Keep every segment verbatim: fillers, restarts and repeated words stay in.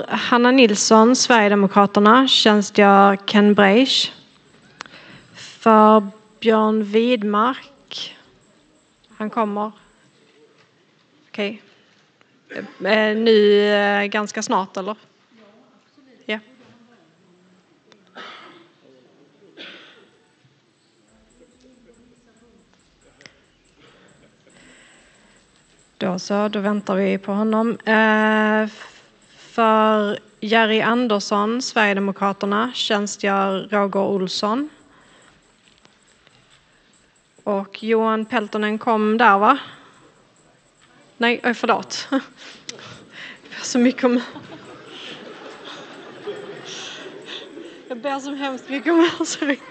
För Hanna Nilsson, Sverigedemokraterna, tjänstgör Ken Breisch. För Björn Widmark, han kommer. Okej. Okay. Nu ganska snart, eller? Ja. Då så, då väntar vi på honom. Eh, för Jerry Andersson, Sverigedemokraterna, tjänstgör Roger Olsson. Och Johan Peltonen kom där, va? Nej, oj, förlåt. Det är så mycket om... Jag ber så hemskt mycket om ursäkt.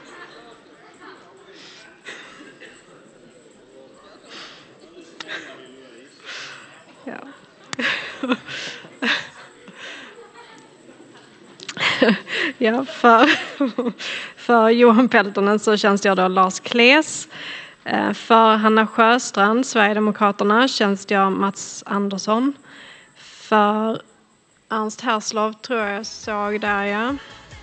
Ja. Ja, för, för Johan Peltonen så tjänstgör då Lars Kles. För Hanna Sjöstrand, Sverigedemokraterna, tjänstgör Mats Andersson. För Ernst Herslov tror jag såg där, ja.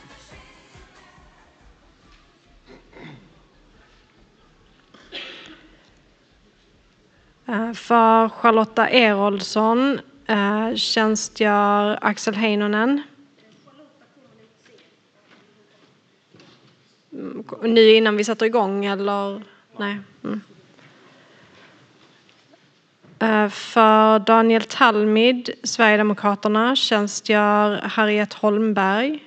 För Charlotta Eroldsson tjänstgör Axel Heinonen. Nu innan vi sätter igång, eller? Nej. Mm. För Daniel Talmid, Sverigedemokraterna, tjänstgör Harriet Holmberg.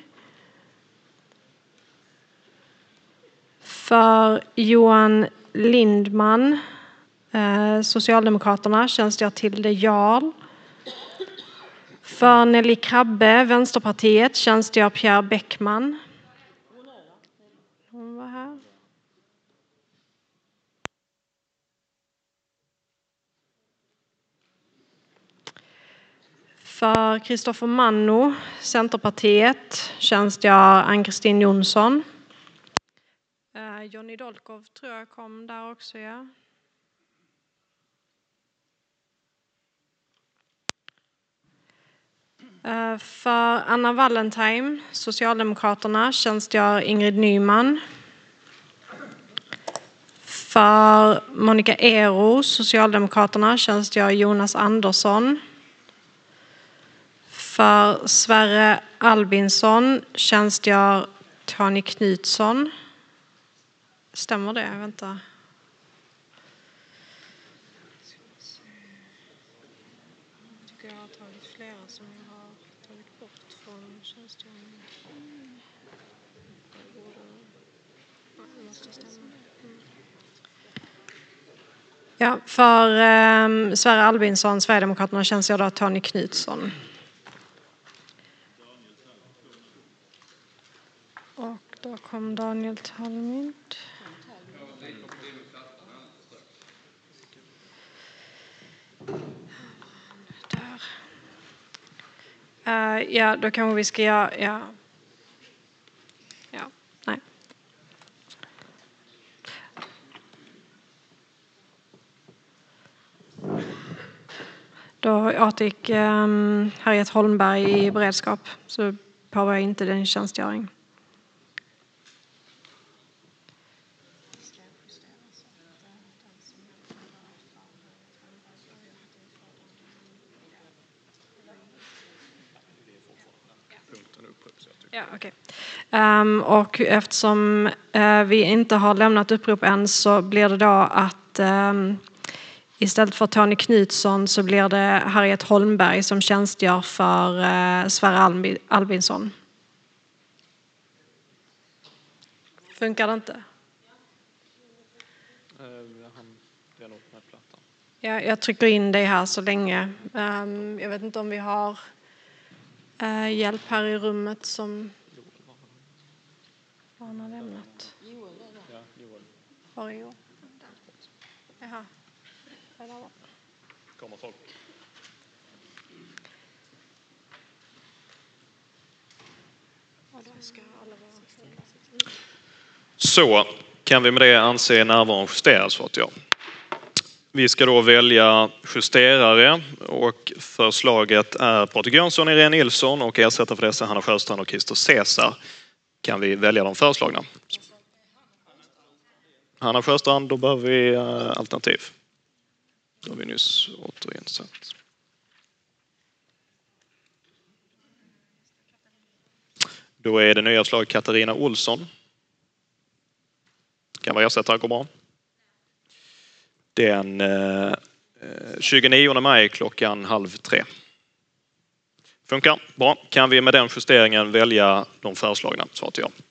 För Johan Lindman, Socialdemokraterna, tjänstgör Tilde Jarl. För Nelly Krabbe, Vänsterpartiet, tjänstgör Pierre Bäckman. Hon var här. För Kristoffer Manno, Centerpartiet, tjänstgör Ann-Kristin Jonsson. Uh, Johnny Dolkov tror jag kom där också, ja. Uh, för Anna Wallentheim, Socialdemokraterna, tjänstgör Ingrid Nyman. För Monica Ero, Socialdemokraterna, tjänstgör Jonas Andersson. För Sverre Albinsson tjänstgör Tony Knutsson. Stämmer det? Vänta. Jag tycker jag har tagit flera som jag har tagit bort från tjänstgöringen. Det måste stämma. Ja, för um, Sverre Albinsson, Sverigedemokraterna, tjänstgör då Tony Knutsson. Och då kom Daniel Talmid. Där. Uh, ja, då kanske vi ska göra... Ja. Ja, nej. Då återgick um, Harriet Holmberg i beredskap, så påbörjade inte den tjänstgöring. Ja, okej. Okay. Um, och eftersom uh, vi inte har lämnat upprop än så blir det då att um, istället för Tony Knutsson så blir det Harriet Holmberg som tjänstgör för uh, Sverre Albi- Albinsson. Funkar det inte? Ja, jag trycker in dig här så länge. Um, jag vet inte om vi har uh, hjälp här i rummet som han har lämnat. Var är Joel? Jaha. Kommer folk. Så kan vi med det anse närvaron justerad så att jag. Vi ska då välja justerare och förslaget är Patrik Jönsson, Irene Nilsson och ersättare för dessa Hanna Sjöstrand och Christer Cesar. Kan vi välja de föreslagna? Hanna Sjöstrand, då behöver vi alternativ. Då har vi nyss återinsatt. Då är det nya förslaget Katarina Olsson. Kan vara ersättare, går bra. Den eh, tjugonionde maj klockan halv tre. Funkar, bra. Kan vi med den justeringen välja de föreslagna? Svarar jag.